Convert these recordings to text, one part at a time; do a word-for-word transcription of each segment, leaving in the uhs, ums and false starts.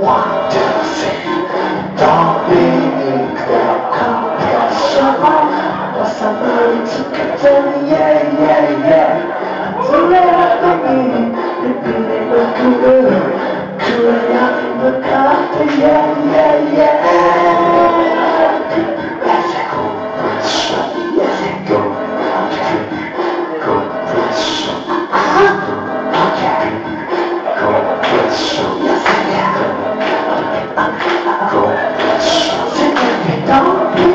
One, two, three. Don't be compassion. Want somebody to contend, yeah, yeah, yeah. So let me repeat it, look good. Cool out in the coffee, yeah, yeah, yeah. Let's go, let's go, let's go. Okay, go, let's go. Okay, go, let's go. Yes, yeah. Go, let's go. Don't be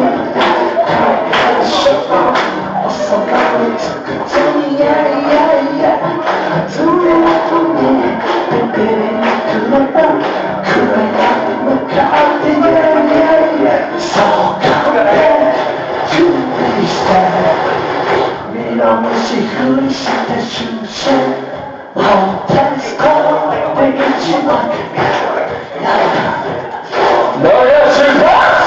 compassion. Want somebody to contend, yeah, yeah, yeah. Do it for me, baby. Cool out in the coffee, yeah, yeah, yeah. So come back to this time. We don't see who said that you said. Oh, that's cold, they get you like no, yes, you what?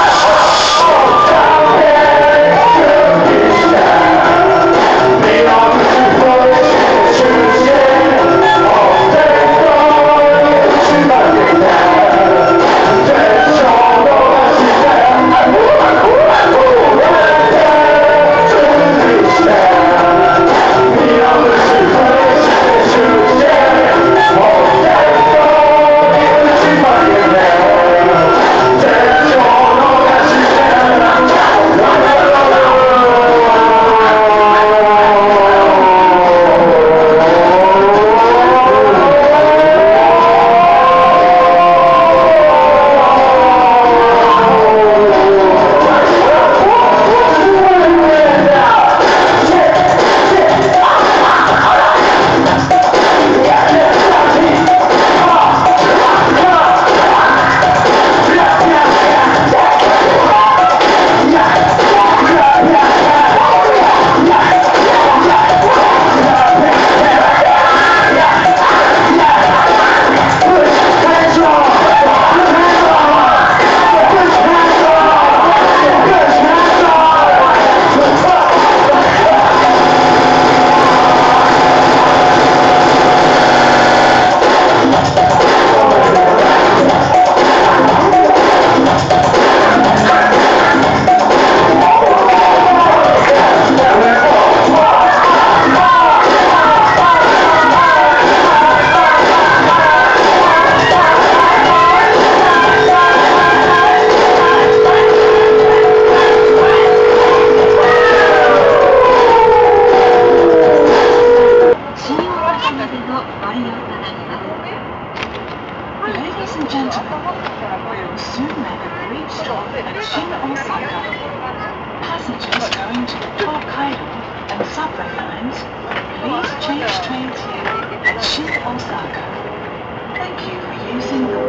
Ladies and gentlemen, we will soon make a brief stop at Shin Osaka. Passengers going to the Tokaido and subway lines, please change trains here at Shin Osaka. Thank you for using the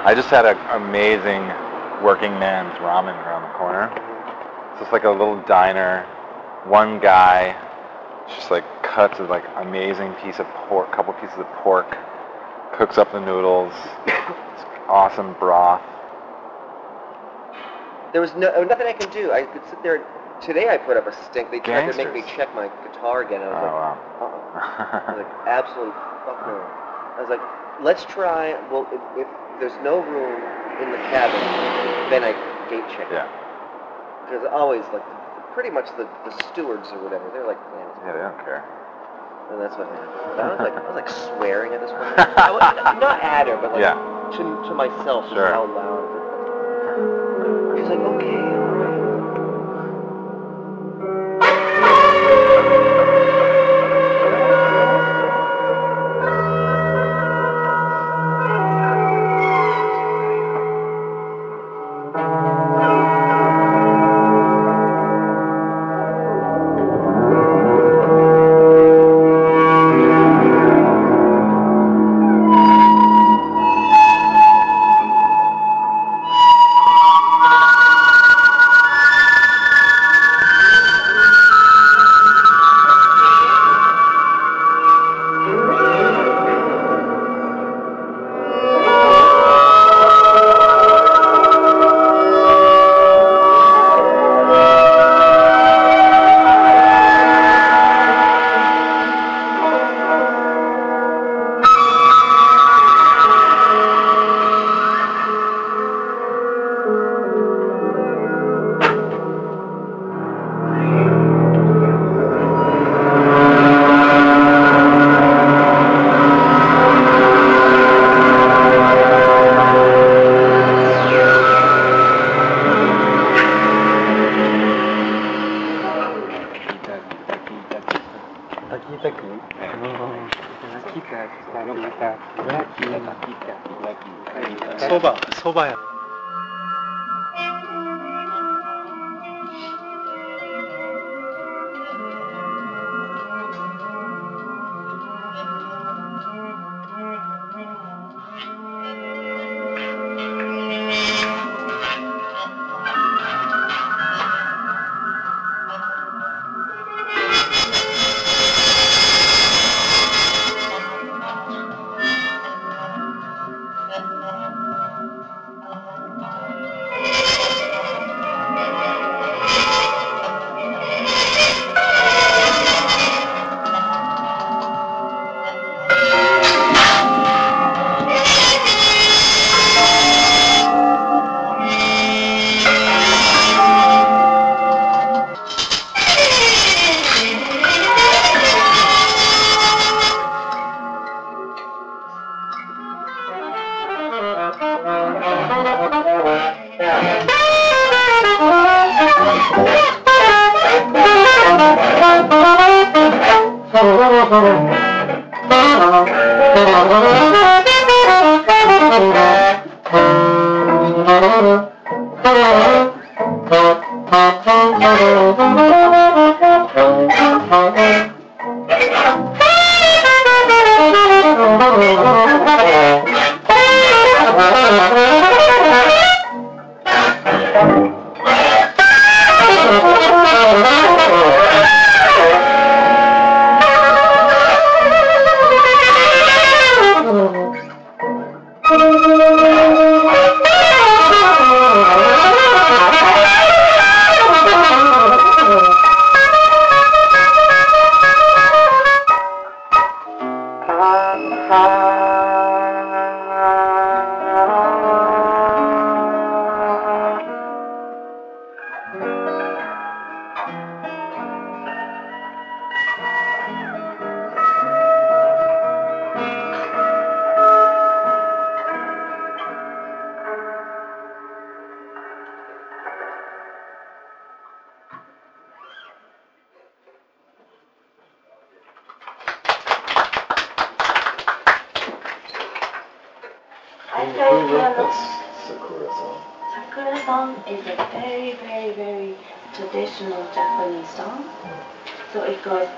I just had an amazing working man's ramen around the corner. It's just like a little diner. One guy just like cuts a like amazing piece of pork, couple pieces of pork, cooks up the noodles. It's awesome broth. There was no nothing I can do. I could sit there. Today I put up a stink. They tried Gangsters. to make me check my guitar again. I was Oh, like, wow. uh-uh. I was like, absolute fuck no. I was like, let's try. Well, if, if there's no room in the cabin, then I gate check. Yeah. Because always like pretty much the, the stewards or whatever, they're like, man, Yeah, they don't care. and that's what happened. I was like, I was like swearing at this point. I was, not at her, but like Yeah. to to myself, just Sure. how loud. She's like, okay, all right. 소바, 소바야. Who wrote this Sakura song? Sakura song is a very, very, very traditional Japanese song. So it goes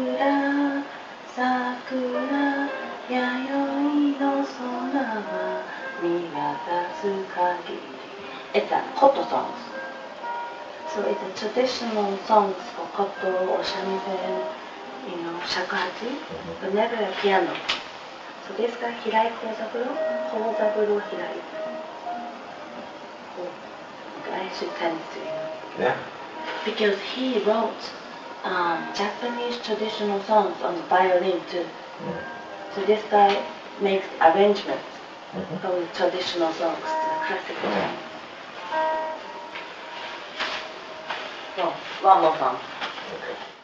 Sakura, Sakura, Yayoi no sona wa 見渡す限り It's a koto songs. So it's a traditional songs for koto or shamisen, you know, shakuhachi, but never a piano. So this guy, Hirai Kozaburo, Kozaburo Hirai. Oh, I should tell it to you. Yeah. Because he wrote um, Japanese traditional songs on the violin too. So this guy makes arrangements from the traditional songs to the classical songs. So, one more song. Okay.